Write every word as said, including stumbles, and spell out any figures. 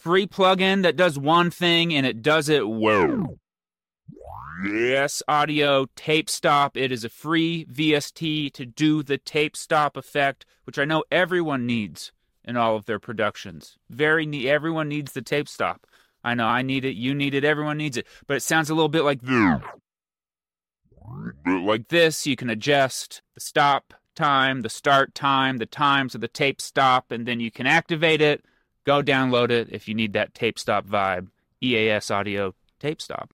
free plugin that does one thing, and it does it well. V S Audio Tape Stop. It is a free V S T to do the tape stop effect, which I know everyone needs in all of their productions. Very ne- everyone needs the tape stop. I know I need it, you need it, everyone needs it. But it sounds a little bit like this. Like this, you can adjust the stop time, the start time, the times of the tape stop, and then you can activate it. Go download it if you need that tape stop vibe. E A S Audio Tape Stop.